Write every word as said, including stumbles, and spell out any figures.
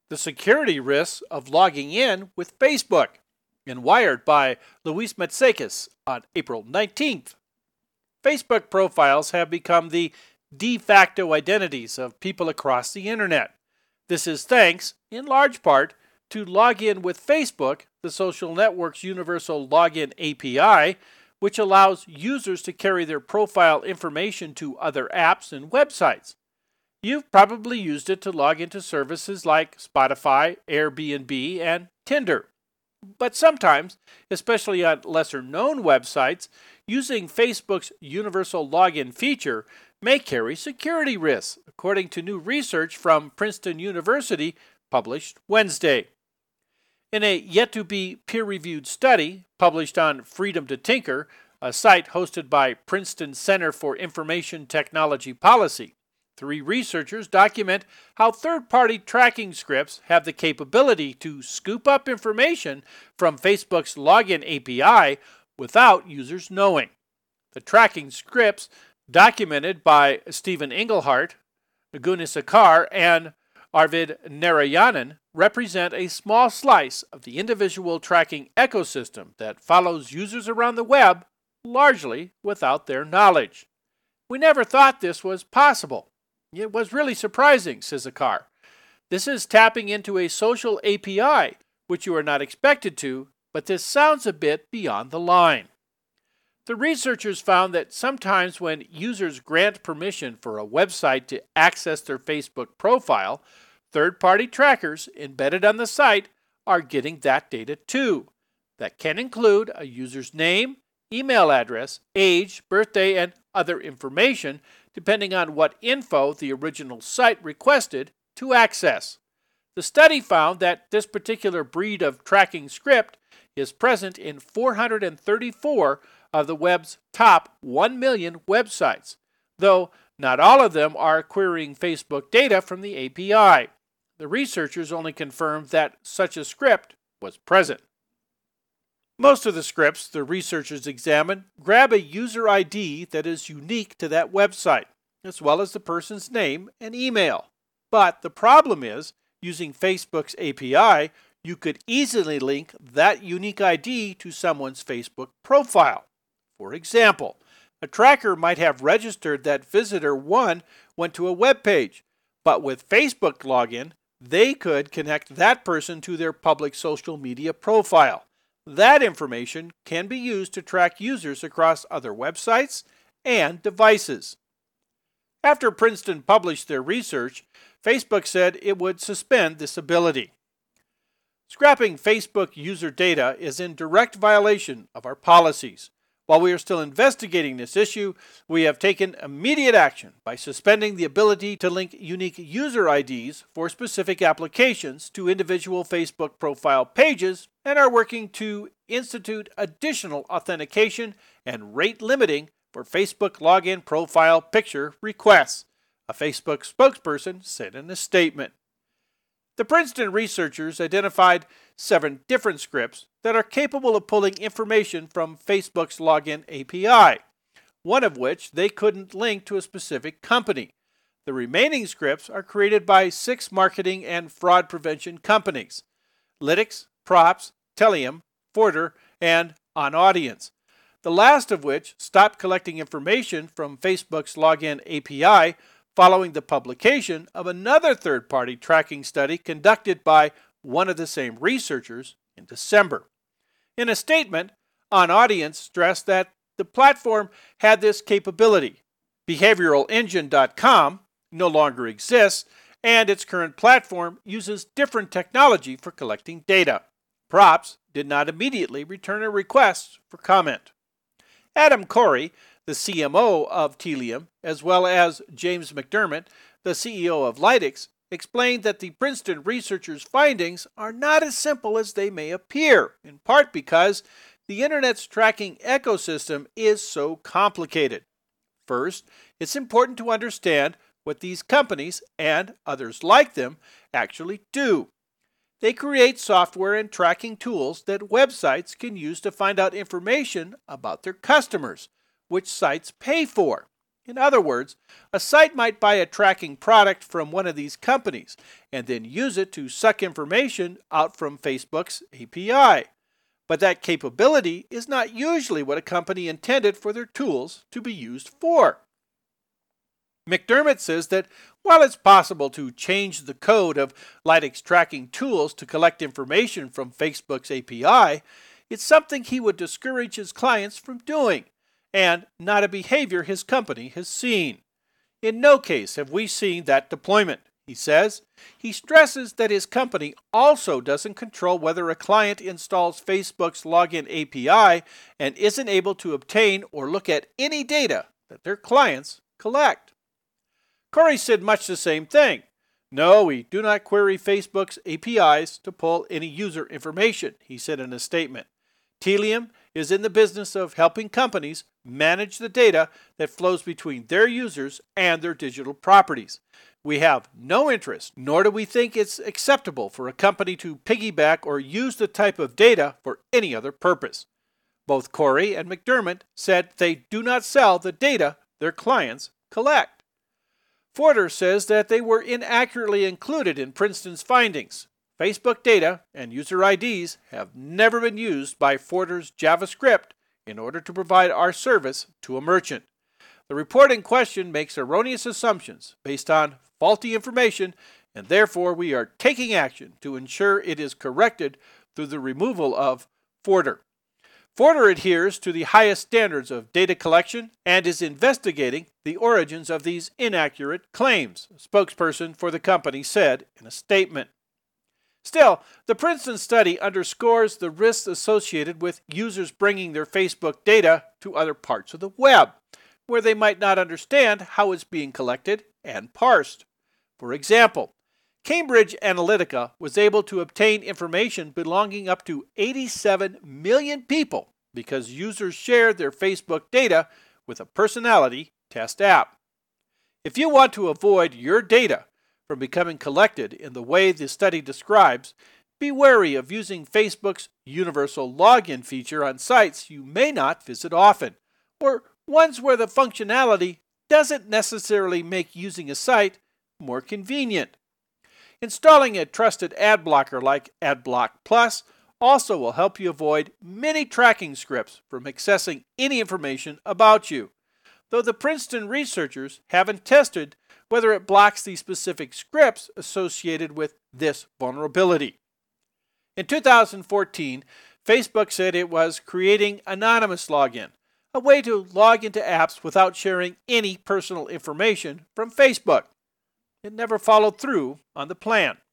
The security risks of logging in with Facebook, in Wired by Luis Matsakis on April nineteenth. Facebook profiles have become the de facto identities of people across the internet. This is thanks, in large part, to Login with Facebook, the social network's universal login A P I, which allows users to carry their profile information to other apps and websites. You've probably used it to log into services like Spotify, Airbnb, and Tinder. But sometimes, especially on lesser-known websites, using Facebook's universal login feature may carry security risks, according to new research from Princeton University published Wednesday. In a yet-to-be peer-reviewed study published on Freedom to Tinker, a site hosted by Princeton Center for Information Technology Policy, three researchers document how third-party tracking scripts have the capability to scoop up information from Facebook's login A P I without users knowing. The tracking scripts, documented by Stephen Engelhardt, Gunis Akar, and Arvid Narayanan, represent a small slice of the individual tracking ecosystem that follows users around the web, largely without their knowledge. We never thought this was possible. It was really surprising, says Akar. This is tapping into a social A P I, which you are not expected to, but this sounds a bit beyond the line. The researchers found that sometimes when users grant permission for a website to access their Facebook profile, third-party trackers embedded on the site are getting that data too. That can include a user's name, email address, age, birthday, and other information, depending on what info the original site requested to access. The study found that this particular breed of tracking script is present in four hundred thirty-four of the web's top one million websites, though not all of them are querying Facebook data from the A P I. The researchers only confirmed that such a script was present. Most of the scripts the researchers examined grab a user I D that is unique to that website, as well as the person's name and email. But the problem is, using Facebook's A P I, you could easily link that unique I D to someone's Facebook profile. For example, a tracker might have registered that visitor one went to a web page, but with Facebook login, they could connect that person to their public social media profile. That information can be used to track users across other websites and devices. After Princeton published their research, Facebook said it would suspend this ability. Scrapping Facebook user data is in direct violation of our policies. While we are still investigating this issue, we have taken immediate action by suspending the ability to link unique user I Ds for specific applications to individual Facebook profile pages and are working to institute additional authentication and rate limiting for Facebook login profile picture requests, a Facebook spokesperson said in a statement. The Princeton researchers identified seven different scripts that are capable of pulling information from Facebook's login A P I, one of which they couldn't link to a specific company. The remaining scripts are created by six marketing and fraud prevention companies: Lytx, Props, Telium, Forter, and OnAudience. The last of which stopped collecting information from Facebook's login A P I following the publication of another third-party tracking study conducted by one of the same researchers in December. In a statement, OnAudience stressed that the platform had this capability. Behavioral Engine dot com no longer exists, and its current platform uses different technology for collecting data. Props did not immediately return a request for comment. Adam Corey, the C M O of Telium, as well as James McDermott, the C E O of Lytx, explained that the Princeton researchers' findings are not as simple as they may appear, in part because the Internet's tracking ecosystem is so complicated. First, it's important to understand what these companies, and others like them, actually do. They create software and tracking tools that websites can use to find out information about their customers, which sites pay for. In other words, a site might buy a tracking product from one of these companies and then use it to suck information out from Facebook's A P I. But that capability is not usually what a company intended for their tools to be used for. McDermott says that while it's possible to change the code of Lytx tracking tools to collect information from Facebook's A P I, it's something he would discourage his clients from doing, and not a behavior his company has seen. In no case have we seen that deployment, he says. He stresses that his company also doesn't control whether a client installs Facebook's login A P I and isn't able to obtain or look at any data that their clients collect. Corey said much the same thing. No, we do not query Facebook's A P Is to pull any user information, he said in a statement. Tealium is in the business of helping companies manage the data that flows between their users and their digital properties. We have no interest, nor do we think it's acceptable for a company to piggyback or use the type of data for any other purpose. Both Corey and McDermott said they do not sell the data their clients collect. Forder says that they were inaccurately included in Princeton's findings. Facebook data and user I Ds have never been used by Forder's JavaScript in order to provide our service to a merchant. The report in question makes erroneous assumptions based on faulty information, and therefore we are taking action to ensure it is corrected through the removal of Forder. Forder adheres to the highest standards of data collection and is investigating the origins of these inaccurate claims, a spokesperson for the company said in a statement. Still, the Princeton study underscores the risks associated with users bringing their Facebook data to other parts of the web, where they might not understand how it's being collected and parsed. For example, Cambridge Analytica was able to obtain information belonging up to eighty-seven million people because users shared their Facebook data with a personality test app. If you want to avoid your data from becoming collected in the way the study describes, be wary of using Facebook's universal login feature on sites you may not visit often, or ones where the functionality doesn't necessarily make using a site more convenient. Installing a trusted ad blocker like AdBlock Plus also will help you avoid many tracking scripts from accessing any information about you, though the Princeton researchers haven't tested whether it blocks the specific scripts associated with this vulnerability. In two thousand fourteen, Facebook said it was creating anonymous login, a way to log into apps without sharing any personal information from Facebook. It never followed through on the plan.